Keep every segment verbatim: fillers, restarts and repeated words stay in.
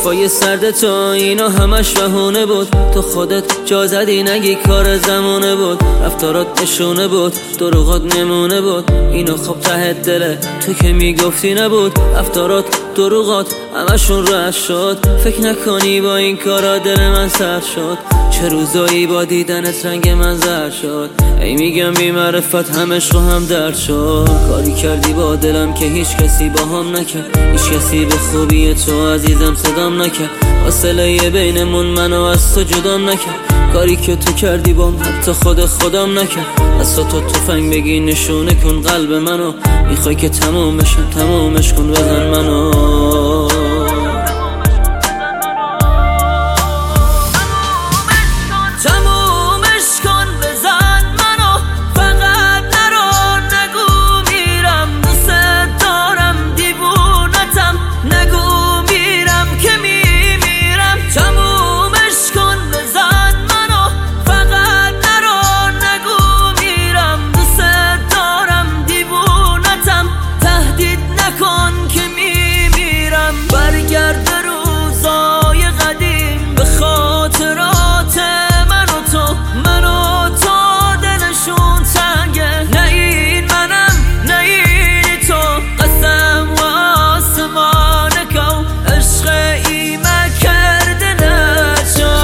حرفای سرد تو اینا همش بهونه بود. تو خودت جا زدی نگی کار زمونه بود. رفتارات نشونه بود، دروغات نمونه بود. اینو خب ته دله تو که میگفتی نبود. رفتارات دروغات همشون رد شد. فکر نکنی با این کارا دل من سر شد. چه روزایی با دیدنت رنگ من زرد شد. ای میگم بی معرفت همش رو هم درد شد. کاری کردی با دلم که هیچ کسی با هم نکرد. هیچ کسی به خوبی تو عزیزم صدام نکرد. فاصله بینمون منو از تو جدام نکرد. کاری که تو کردی بام حتی خود خودم نکرد. از تو تفنگ بگی نشونه کن قلب منو. میخوای که تمومشم تمومش کن بزن منو. برگرد روزای قدیم به خاطرات من و تو. من و تو دلشون تنگه. نه این منم نه این تو. قسم و آسمان کو عشق ایمه کرده نجا.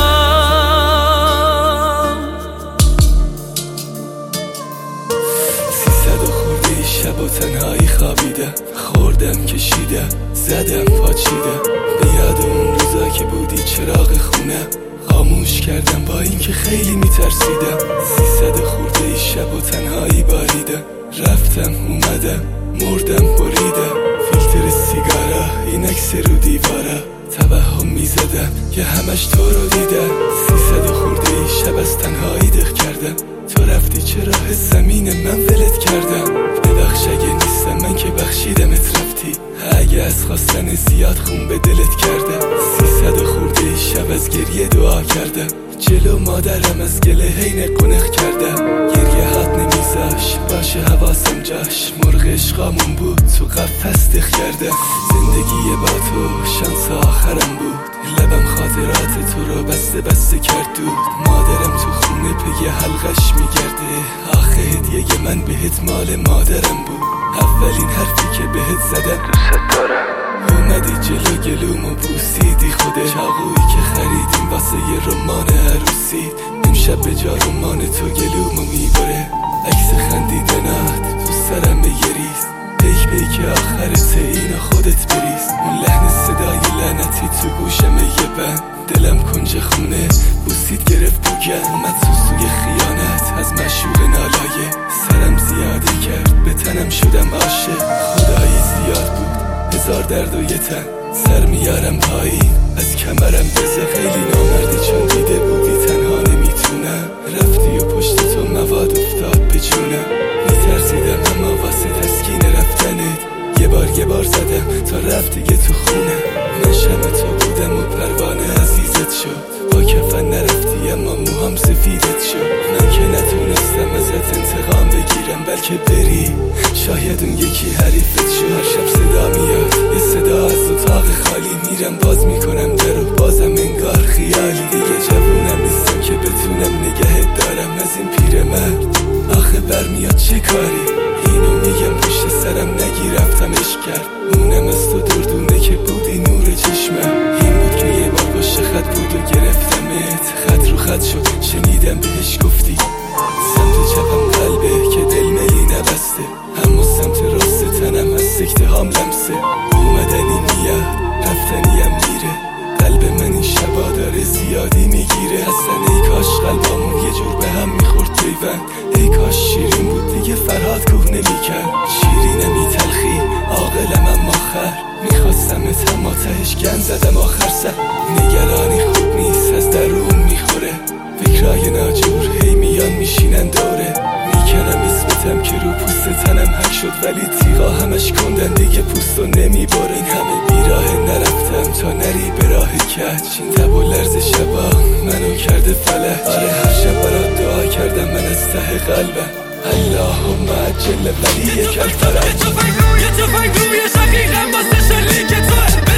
سیصد و خورده شب و تنهایی خوابیده. خوردم کشیده زدم پاچیده. به یاد اون روزا که بودی چراغ خونه. خاموش کردم با این که خیلی میترسیدم. سیصد خورده ای شب و تنهایی باریده. رفتم اومدم مردم بریده. فیلتر سیگارا این عکس رو دیواره. توهم میزدم که همش تو رو دیدم. سیصد خورده ای شب از تنهایی دق کردم. تو رفتی چرا حس زمین من ولت کردم. ببخش اگه نیستم من که بخشیدمت رفتی. اگه از خواستن زیاد خون به دلت کردم. سیصد خورده شب از گریه دعا کردم. جلو مادرم از گله هین قنق کردم. گریه هات نمیزاش باشه حواسم جاش. مرغ عشقامون بود تو قفس دق کردم. زندگی با تو شانس آخرم بود. لبم خاطرات تو رو بسته بسته کرد دود. مادرم تو خونه پی حلقش میگرده. آخه هدیه من بهت مال مادرم بود. اولین حرفی که بهت زدم دوست دارم. اومدی جلو گلومو بوسیدی. خوده چاقویی که خریدیم واسه یه رمان عروسی. امشب به جا رمان تو گلومو میبره. عکس خندیدنات تو سرم یه ریز. پیک پیک آخرت اینو خودت بریز. اون لحن صدای لعنتی تو گوشم یه بند. دلم کنج خونه بوسید گرفت بوگن. اومد سوسوی خیانت از مشوق نالایه. سرم زیادی کرد به تنم شدم عاشق. خدایی زیاد بود هزار درد و یه تن. سر میارم پایین از کمرم بزه. خیلی نامردی چون دیده بودی تنها نمیتونم. رفتی و پشت تو مواد افتاد به جونم. میترسیدم اما واسه تسکین رفتنت یه بار یه بار زدم تا رفت دیگه تو خونه. من شم تو بودم و پروانه عزیزت شد. با کفن نرفتی اما موهام سفیدت شد. من که نتونستم ازت انتقام بگیرم بلکه بری. شاید اون یکی حریفت شد. هر شب صدا میاد یه صدا از اتاق خالی. میرم باز میکنم درو بازم انگار خیالی. دیگه جوونم نیستم که بتونم نگهت دارم از این پیرمرد. آخه برمیاد چه کاری. اینو میگم پشت سرم نگی رفتم عشق کرد. اونم از تو دردونه که بودی نور چشمم. این بود که یه بار باشه خط بود و گرفتمت. خط رو خط شد شنیدم بهش گفتی. سمت چپم قلبه که دل ملی نبسته. اما سمت راست تنم از سکته هام لمسه. اومدنی میاد رفتنیم میره. قلب من این شبا داره زیادی میگیره. اصلا ای کاش قلبامون یه جور به هم میخورد پیوند. ای کاش شیرین بود دیگه فرهاد کهنه میکرد. شیرینم ای تلخی عاقلم اما خر. میخواستم اما تهش گند زدم آخر سر. نگرانی خوب نیست از درون میخوره. فکرای ناجور هی میان میشینن دوره. میکنم اسمتم که رو پوست تنم حک شد. ولی تیغا همش کندن دیگه پوستو نمیباره. این همه بیراه نرفتم تا نری به راه کج. این تب و لرز شبا منو کرده فلج. آره هر شب برات دعا کردم من از ته قلبم. اللهم عجل ولی یک الفرج. یه تفنگ روی شقیقم واسه شلیک توه. بزن بزن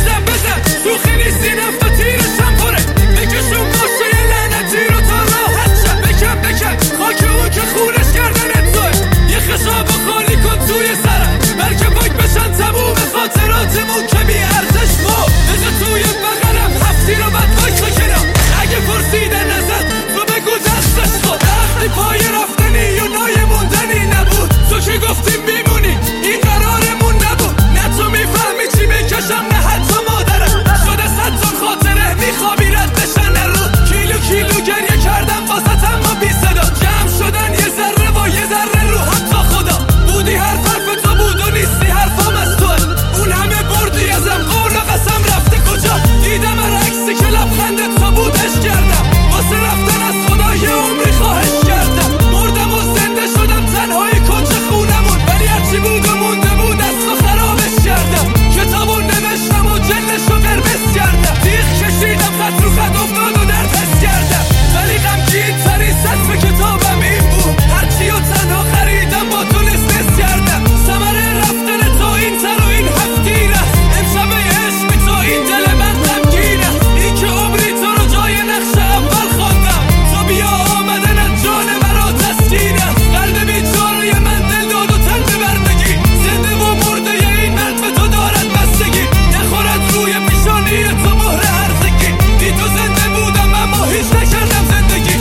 بزن شوخی نیستی نفت و تیرشم پره بکشون باشه یه لعنتی رو تا راحت شد بکن بکن خاک اون که خونش کردن توه یه خشاب خالی کن توی سرم بلکه پاک بشن تموم خاطراتمون که بی ارزش ما بزه توی بغلم هفتی رو بد باک بکنم اگه پرسیدن ازت تو بگو دستش خود وقتی پای رفتنی و نای موندنی نبود تو که گفتیم میمونی این قرارمون نبود نه تو میفهمی چی میکشم نه حتی مادرم شده صد تون خاطره میخوابی رد بشن رو کیلو کیلو گریه کردم واسه اما بی صدا جمع شدن یه ذره و یه ذره رو حتی خدا بودی هر حرف تو بود و نیستی حرفام از توه اون همه بردی ازم قول و قسم رفته کجا دیدم هر عکسی که لبخندت تو بودش کردم واسه رفتن از خدا یه عمری خواهش کردم مردم و زنده شدم تنهای کنج خونمون ولی هرچی بود و مونده بود از تو خرابش کردم کتابون نوشتم و جلشو قرمز کردم تیغ کشیدم خط رو خط افتاد و در پس کردم ولی غمگین ترین سطف کتابم این بود هرچی و تنها خریدم با تو نسنس کردم ثمره رفتن تو این تر و این هفتی رست امشب عشق بی تو این دل من غمگین است این که عمری تو رو جای نقش اول خواندم تو بیا آمدن از جان مرا تسکین است قلب بیچاره من دل داد و تن ببردگی زنده و مرده این مرد به تو دارد بستگی نخورد روی پیشانی تو مهر هرزگی بی تو زنده بودم اما هیچ نکردم زندگی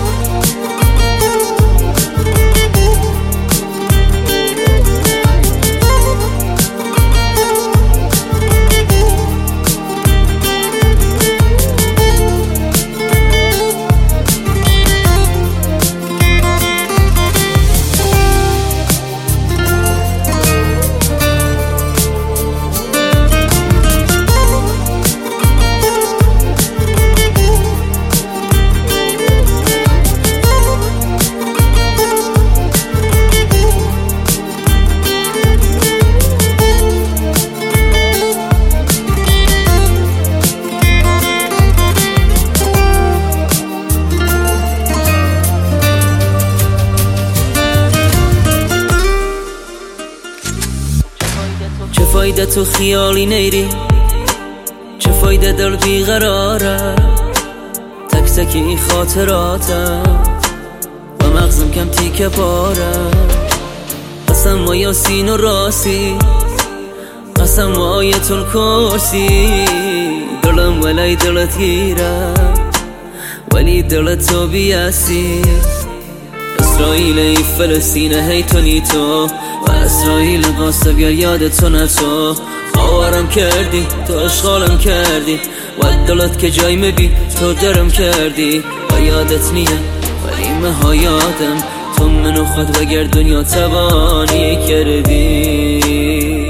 چه فایده تو خیالی نیری چه فایده دل بیقراره تک تک این خاطراتم و مغزم کم تیکه پاره قسم و یاسین و راسی قسم و آیت الکرسی دلم ولی دلت گیره ولی دلت تو بیاسی اسرائیل ای فلسطین هی تو نیتو و اسرائیل قاسب یا یاد تو نتو آوارم کردی تو اشغالم کردی و دلت که جای مبی تو درم کردی و یادت نیه ولی مها یادم تو منو خود وگر دنیا توانی کردی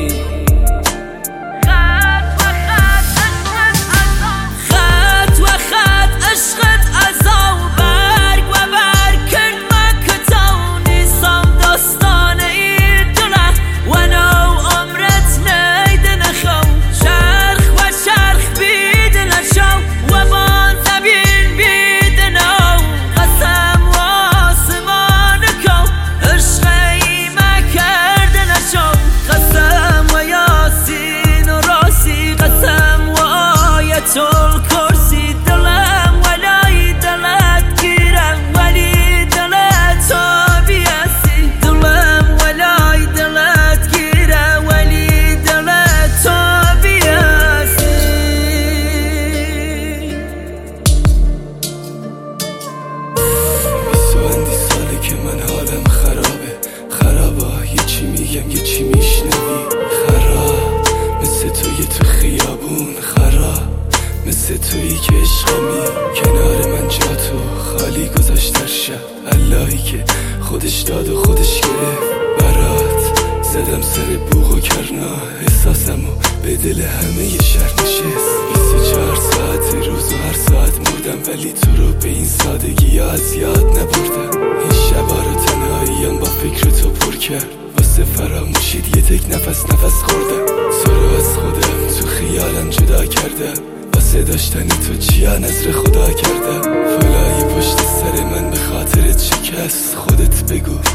مثل تویی که عشقمی کنار من جا تو خالی گذاشت در شب اللهی که خودش داد و خودش گرفت برات زدم سر بوغ و کرنا احساسمو به دل همه ی شهر نشست بیست و چهار ساعت روز و هر ساعت مردم ولی تو رو به این سادگی از یاد نبردم این شبا رو تنهاییم با فکر تو پر کرد واسه فراموشید یه تک نفس نفس خوردم تو رو از خودم تو خیالم جدا کردم واسه داشتنی تو چیا نظر خدا کردم فلای پشت سر من به خاطرت شکست خودت بگو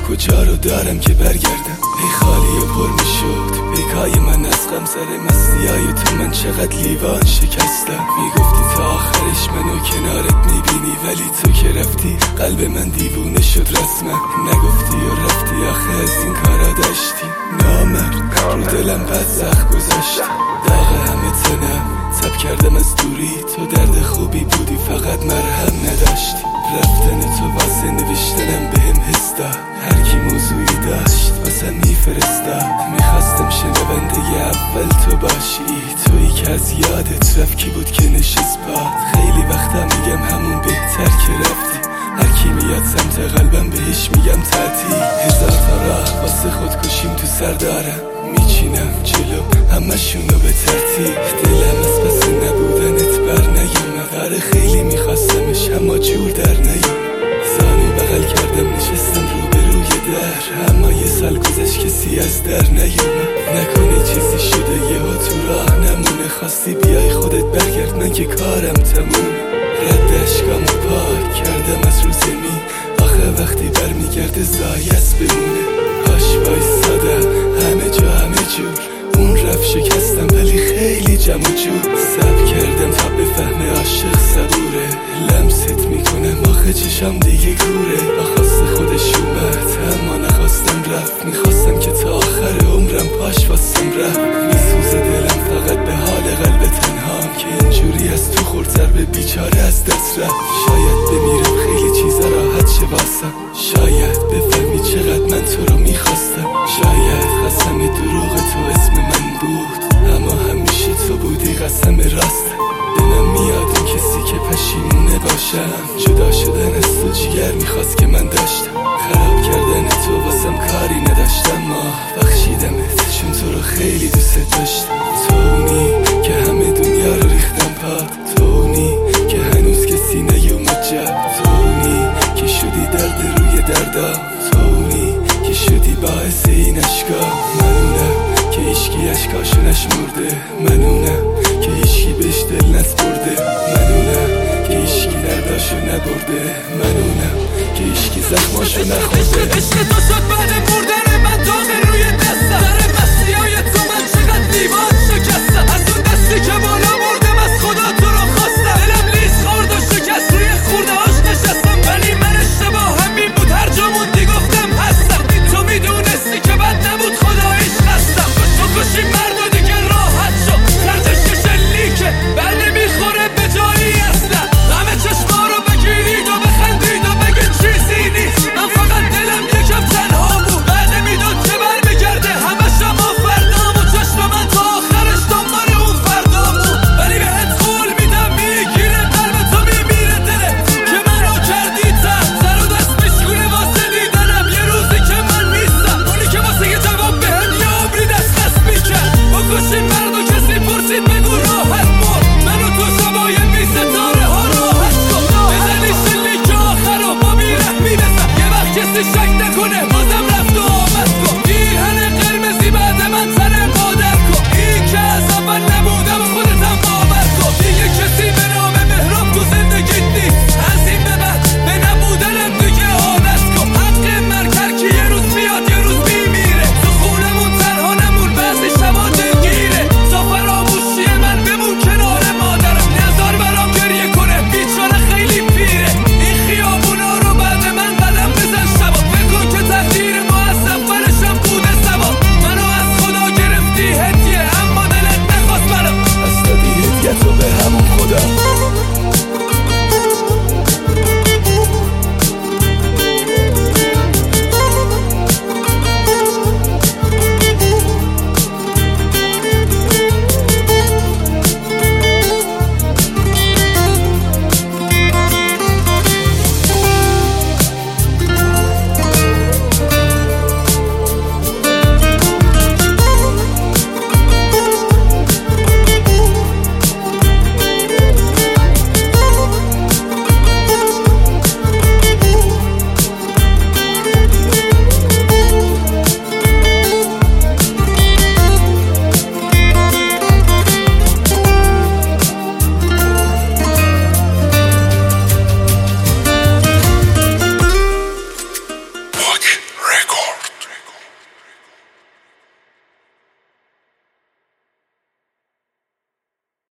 کجا رو دارم که برگردم. ای خالی و پر میشد پیکای من از غم سر مستیای تو، من چقدر لیوان شکستم. میگفتی تا آخرش منو کنارت میبینی، ولی تو که رفتی قلب من دیوونه شد رسما. نگفتی و رفتی آخه از این کارا داشتی. نامرد رو دلم بد زخم گذاشتی. داغ همه تنم تب کردم از دوری، تو درد خوبی بودی فقط مرهم نداشتی. رفتن تو واسه نوشتنم بهم حس داد، هر کی موضوعی داشت واسه میفرستاد. میخواستم شنونده اول تو باشی، تویی که از یادت رفت کی بود که نشست باد. خیلی وقتا میگم همون بهتر که رفتی، هر کی میاد سمت قلبم بهش میگم تعطیل. هزار تا راه واسه خودکشیم تو سر دارم، میچینم جلو همشونو به ترتیب. دلم از پس نبودنت بر نیومد، آره خیلی میخواستمش اما جور در نیومد. زانو بغل کردم نشستم روبروی در، اما یه سال گذشت کسی از در نیومد. نکنه چیزی شده یهو تو راه نمونه، خواستی بیای خودت برگرد من که کارم تمومه. رد اشکامو پاک کردم از رو زمین، آخه وقتی برمیگرده زایست بمونه. پاش وایسادم همه جا همه جور، اون رفت شکستم ولی خیلی جمع و جور. صبر کردم تا بفهمه عاشق صبوره، لمست میکنم آخه چشم دیگه گوره. با خواست خودش اومد اما نخواستم رفت، میخواستم که تا آخر عمرم پاش واسم رفت. میسوزه دلم فقط به حال قلب تنهام، که اینجوری از تو خورتر به بیچاره از دست رفت. شاید بمیرم خیلی چیزا راحت شه واسم، شاید بفهمی چقدر من تو رو میخواستم. شاید قسم دروغ تو اسم من بود، اما همیشه تو بودی قسم راست. به من میاد این کسی که پشیمونه باشم، جدا شدن از تو جگر میخواست که من داشتم. خراب کردن تو واسم کاری نداشتم، ما بخشیدمت چون تو رو خیلی دوست داشتم. تو اونی که همه دنیا رو ریختم پاد، تو اونی که هنوز کسی نیومد جب، تو اونی که شدی درد روی دردم، تو اونی که شدی باعث این اشکا. منونم که ایشکی اشکاشو نشمرده، منونم که ایشکی بهش دل نسپرده، منونم که ایشکی درداشو نبرده، منونم که ایشکی زخماشو نخورده. عشق تو شد بعد مردن من، داغ روی دستم، سر مستی های تو من چقدر دیوانه.